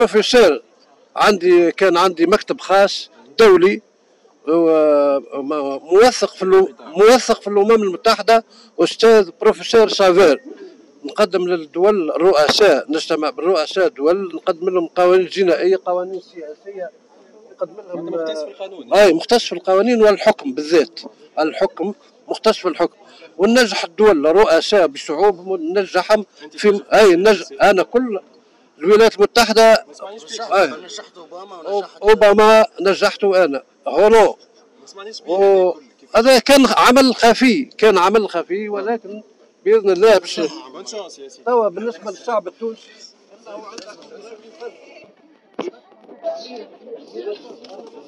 بروفيسور، كان عندي مكتب خاص دولي، موثق في الامم المتحده، استاذ بروفيسور سافير. نقدم للدول الرؤساء، نجتمع بالرؤساء الدول، نقدم لهم قوانين جنائيه، قوانين سياسيه، نقدم لهم. مختص في القانون. اي مختص في القوانين والحكم بالذات، الحكم مختص في الحكم، وننجح الدول الرؤساء بشعوبهم وننجحهم في انا كل الولايات المتحده. نجحت اوباما نجحته انا هونو. هذا كان عمل خفي، ولكن باذن الله باش توا بالنسبه للشعب التونسي